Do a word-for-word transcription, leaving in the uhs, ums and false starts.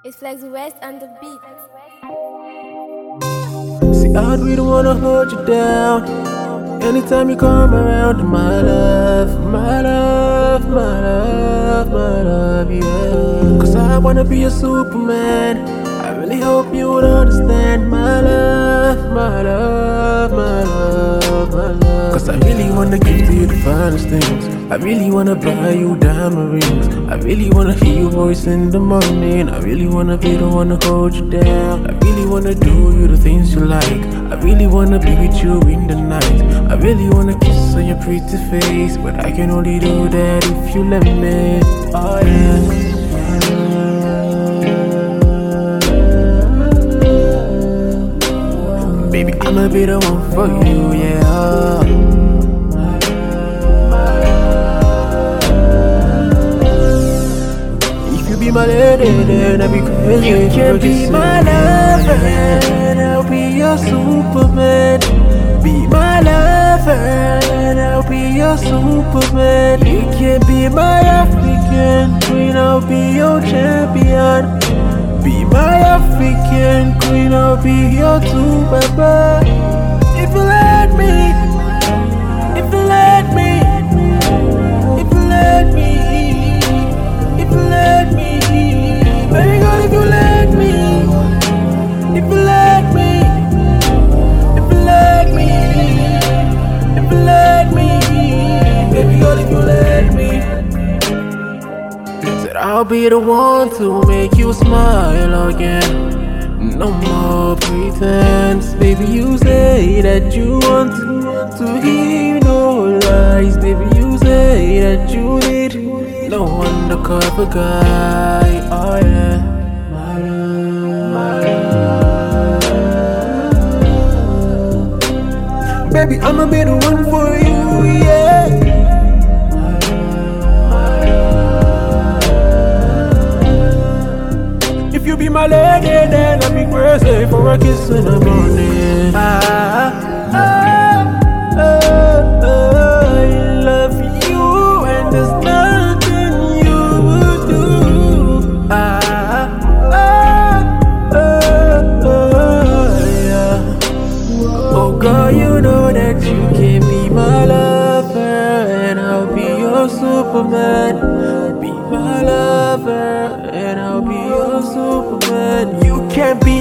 It's Flex West and the beat. See, I really wanna hold you down. Anytime you come around, my love, my love, my love, my love, yeah. Cause I wanna be a Superman. I really hope you would understand, my love, my love, my love, my love. Cause I really wanna give to you the finest things. I really wanna buy you diamond rings. I really wanna hear your voice in the morning. I really wanna be the one to hold you down. I really wanna do you the things you like. I really wanna be with you in the night. I really wanna kiss on your pretty face, but I can only do that if you let me. Oh yeah. Baby, I'ma be the one for you, yeah. If you be my lady, then I'll be crazy. You can be my lover, and I'll be your Superman. Be my lover, and I'll be your Superman. You can be my African queen, I'll be your champion. Be my African queen, I'll be your true papa. If you let me, if you let me, if you let me, if you let me, baby girl, if you let me, if you let me, if you let me, if you let me, baby girl, if you let me. Said I'll be the one to make you smile again. No more pretense. Baby, you say that you want to, to hear no lies. Baby, you say that you need no undercover guy. Oh yeah, my love. Baby, I'ma be the one for you, yeah. If you be my lady, then I'll be crazy for a kiss in the morning. Ah, ah, ah, ah, I love you, and there's nothing you would do. Ah, ah, ah, ah, yeah. Oh girl, you know that you can be my lover, and I'll be your Superman. Be my lover, and I'll be your Superman. You can be